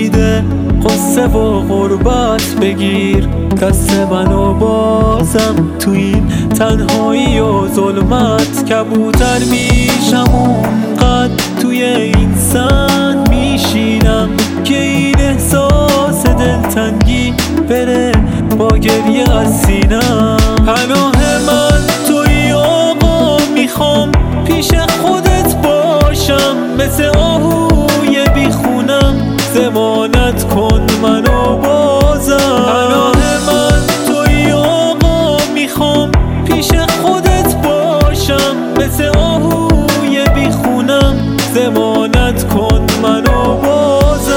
کشیده قصه و غربت بگیر دست منو بازم تو این تنهایی و ظلمت کبوتر میشم اونقدر توی این سن میشینم که این احساس دلتنگی بره با گریه از سینم. پناه من توی آقا میخوام پیش خودت باشم مثل آهوی بیخونم ضمانت کن منو بازم. پناه من توی آقا میخوام پیش خودت باشم مثل آهوی بیخونم ضمانت کن منو بازم.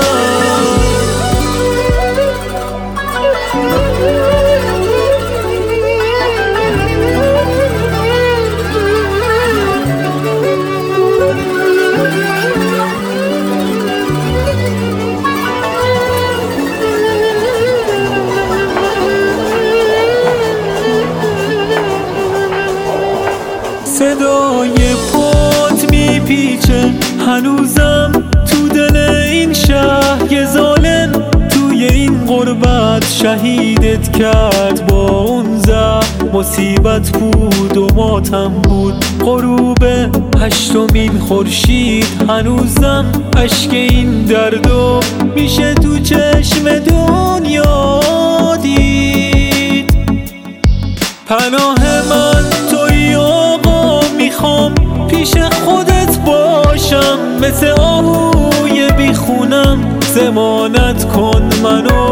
صدای پات میپیچه هنوزم تو دل این شهر یه ظالم توی این غربت شهیدت کرد با اون زهر. مصیبت بود و ماتم بود غروب هشتمین خورشید هنوزم اشک این دردو میشه تو چشم دنیا دید. پناه من توی آقا میخوام پیش خودت باشم مثل آهوی بیخونم ضمانت کن منو